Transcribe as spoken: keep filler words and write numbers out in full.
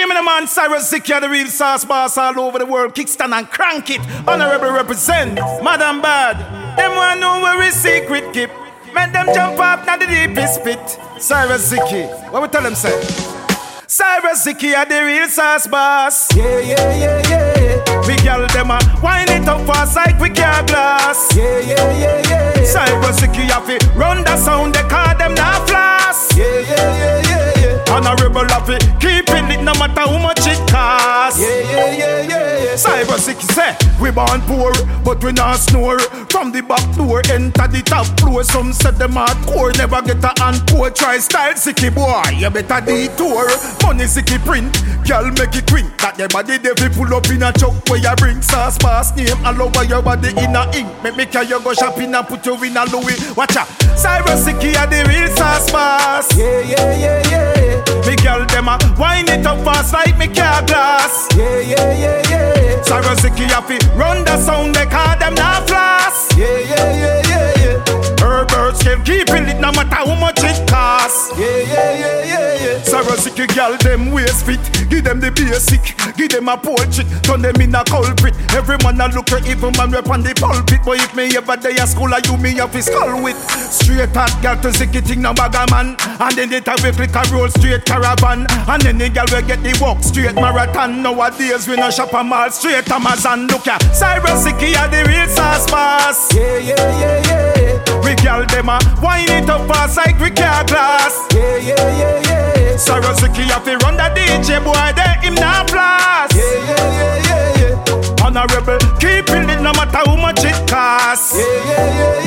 Hear me, the man Cyrus Ziki, the real sauce boss all over the world. Kickstand and crank it. Honorable represent. Madam Bad. Them want know where we secret keep. Make them jump up now the deepest pit. Cyrus Ziki. What we tell them say? Cyrus Ziki are the real sauce boss. Yeah, yeah, yeah, yeah. We girl them a wind it up fast like we car glass. Yeah, yeah, yeah, yeah. Cyrus Ziki have it run the sound, they call them now floss. Yeah, yeah, yeah, yeah, yeah. Honorable have it keeping it no matter how much it costs. Yeah, yeah, yeah, yeah, yeah. Cyrus Ziki say we born poor, but we not snore. From the back door enter the top floor. Some said them hardcore, never get a encore. Try style Ziki boy, you better detour. Money Ziki print, girl make it ring. That your body devil pull up in a truck where you bring sauce pass name all over your body in a ink. Make me carry you go shopping and put you in a Louis. Watch out, Cyrus Ziki are the real sauce pass. Yeah, yeah, yeah, yeah. Me girl them a wind it up fast like me car glass. Yeah, yeah, yeah, yeah. Cyrus Ziki have it run the sound, they call them now floss. Yeah, yeah, yeah, yeah, yeah. Her birds can keep it no matter how much it costs. Yeah, yeah, yeah, yeah, yeah. Cyrus Ziki girl them waist fit. Give them the basic, give them a portrait, turn them in a culprit. Every man a look at even man rep on the pulpit. But if me ever day a school, I you me up his skull with. Straight hot girl to Ziki thing no bag a man. And then it a we click a roll straight caravan. And then the girl we get the walk straight marathon. Nowadays we no shop a mall straight Amazon. Look at Cyrus Ziki are the real sauce boss. Yeah, yeah, yeah, yeah. We girl them a wind it up fast like we car glass. Yeah, yeah, yeah, yeah. Cyrus Ziki have to run the D J boy, there him now blast. Yeah, yeah, yeah, yeah, yeah. Honorable, keeping it no matter how much it costs. Yeah, yeah, yeah,